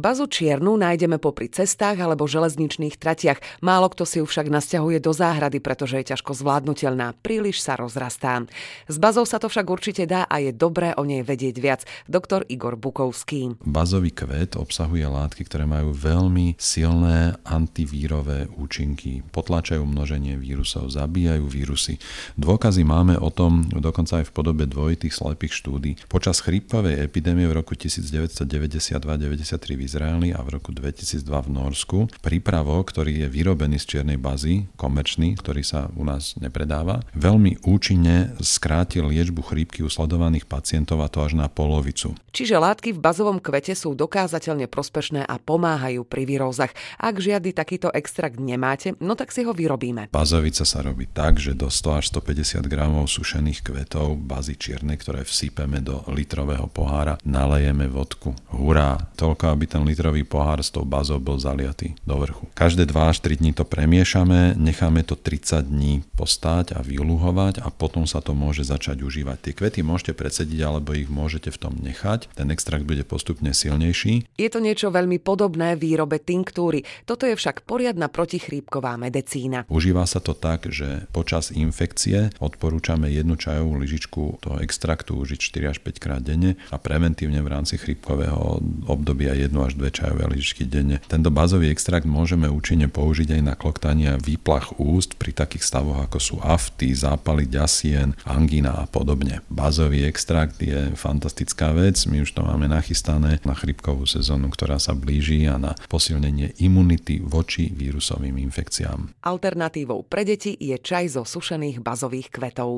Bazu čiernu nájdeme popri cestách alebo železničných tratiach. Málo kto si ju však nasťahuje do záhrady, pretože je ťažko zvládnutelná. Príliš sa rozrastá. S bazou sa to však určite dá a je dobré o nej vedieť viac. Doktor Igor Bukovský. Bazový kvet obsahuje látky, ktoré majú veľmi silné antivírové účinky. Potláčajú množenie vírusov, zabíjajú vírusy. Dôkazy máme o tom dokonca aj v podobe dvojitých slepých štúdií. Počas chrípkovej epidémie v roku 1992-93 v Izraeli a v roku 2002 v Norsku prípravok, ktorý je vyrobený z čiernej bazy, komerčný, ktorý sa u nás nepredáva, veľmi účinne skrátil liečbu chrípky u sledovaných pacientov, a to až na polovicu. Čiže látky v bazovom kvete sú dokázateľne prospešné a pomáhajú pri vírózach. Ak žiadny takýto extrakt nemáte, no tak si ho vyrobíme. Bazovica sa robí tak, že do 100 až 150 gramov sušených kvetov bazy čiernej, ktoré vsypeme do litrového pohára, nalejeme vodku. Hurá! Toľko, aby ten litrový pohár s tou bazou bol zaliatý do vrchu. Každé 2 až 3 dní to premiešame, necháme to 30 dní postáť a vyluhovať a potom sa to môže začať užívať. Tie kvety môžete predsediť, alebo ich môžete v tom nechať. Ten extrakt bude postupne silnejší. Je to niečo veľmi podobné výrobe tinktúry. Toto je však poriadna protichrípková medicína. Užíva sa to tak, že počas infekcie odporúčame jednu čajovú lyžičku toho extraktu užiť 4 až 5 krát denne a preventívne v rámci chrípkového obdobia 1 až 2 čajové lyžičky denne. Tento bazový extrakt môžeme účinne použiť aj na kloktanie a výplach úst pri takých stavoch ako sú afty, zápaly ďasien, angína a podobne. Bazový extrakt je fantastická vec, my už to máme nachystané na chrípkovú sezónu, ktorá sa blíži, a na posilnenie imunity voči vírusovým infekciám. Alternatívou pre deti je čaj zo sušených bazových kvetov.